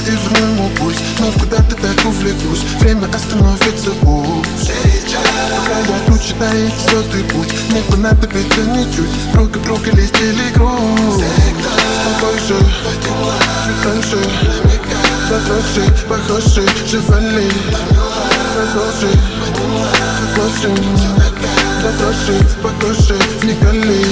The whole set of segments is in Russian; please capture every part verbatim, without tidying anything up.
изменил мой пульс, но куда-то так увлекусь. Время остановится пусть. Пока я тут считаю сотый путь, мне понадобится ничуть. Друг от друга лезть или груз. Побольше, раньше, похожи, похожи, живали. Похожи, похожи, похожи, похожи, вникали.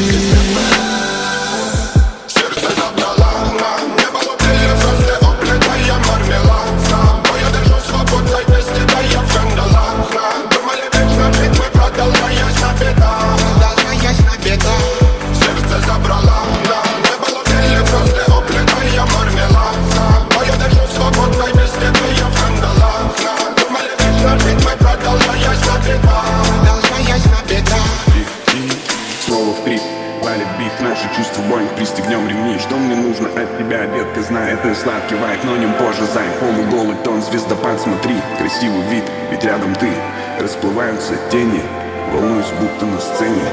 Пристегнем ремни, что мне нужно от тебя, детка, знай, это сладкий вайб, но не позже, зай, полуголый тон, звездопад, смотри, красивый вид, ведь рядом ты, расплываются тени, волнуюсь, будто на сцене.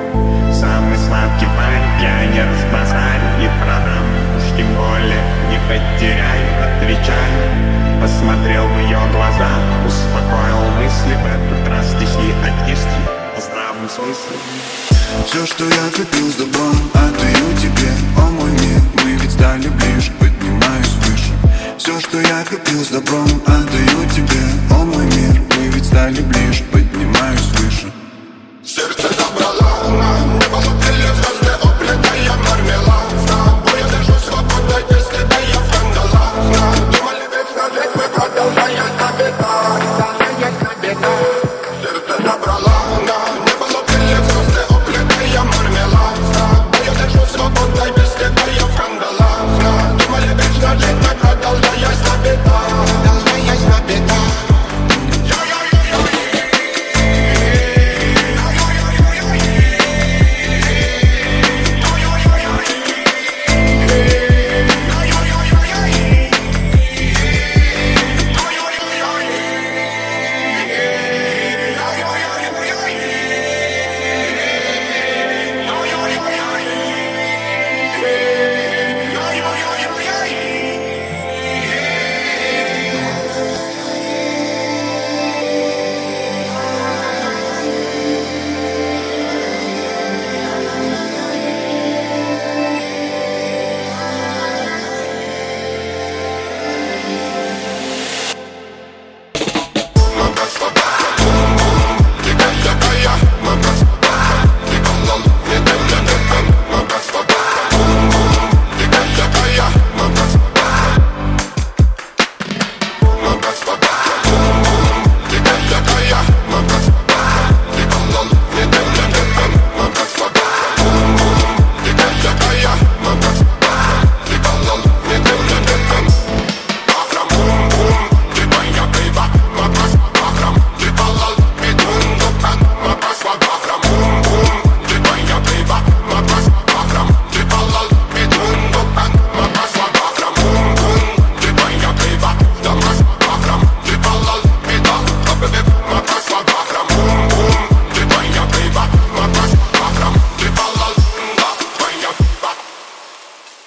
Самый сладкий вайб, я не разбазарю, не продам, уж тем более не потеряю, отвечаю. Посмотрел в ее глаза, успокоил мысли, в этот раз стихи от кисти, в здравом смысле. Все, что я копил с добром, отдаю тебе, о мой мир. Мы ведь стали ближе, поднимаюсь выше. Все, что я копил с добром, отдаю тебе, о мой мир. Мы ведь стали ближе, поднимаюсь выше. Сердце забрала она, небо лупили звезды, оплетая мармелад. С тобой я держу свободной, без тебя я в кандалах. Думали вечно жить, мы продолжаем обитать, продолжаем обитать. Сердце забрала она, небо лупили звезды, оплетая мармелад. С тобой я держу свободной, без тебя я в кандалах. Думали вечно жить, мы продолжаем обитать, продолжаем обитать.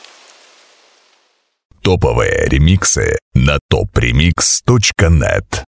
Топовые ремиксы на топ ремикс точка нет.